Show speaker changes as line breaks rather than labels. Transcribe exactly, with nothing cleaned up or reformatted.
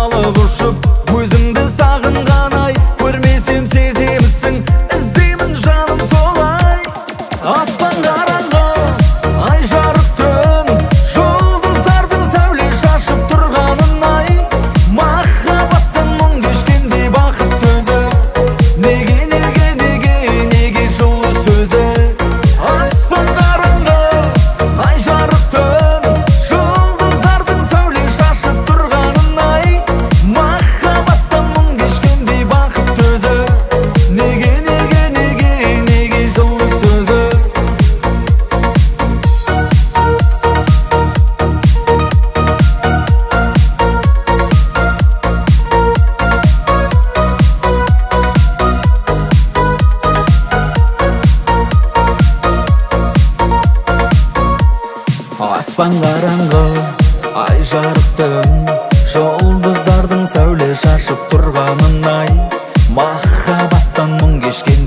алып ұшып өзіңді сағынған ай, көрмесем сеземісің, іздеймін жаным солай. Аспан қараңғы, ай жарық түн, жұлдыздардың сәуле шашып тұрғанын ай, махаббаттан мұң кешкендей бақытты өзі. Неге, неге, неге, неге жылы сөзі? Аспан қараңғы, ай жарық түн, жұлдыздардың сәуле шашып тұрғанын ай, махаббаттан мұң кешкендей бақытты өзі. Неге, неге, неге, неге жылы сөзі? Аспан қараңғы, ай жарық түн, жұлдыздардың сәуле шашып тұрғанын ай, махаббаттан мұң кешкен